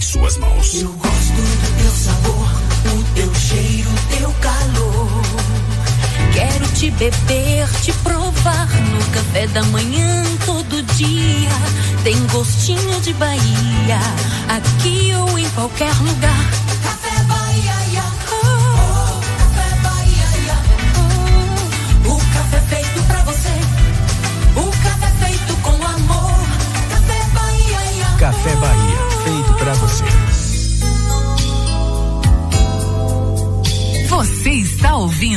suas mãos. Eu gosto do teu sabor, o teu cheiro, o teu calor. Quero te beber, te provar no café da manhã todo dia. Tem gostinho de Bahia, aqui ou em qualquer lugar. Café Bahia, oh, Café Bahia, oh. O café feito pra você, o café feito com amor. Café Bahia, oh. Café Bahia, feito pra você. Você está ouvindo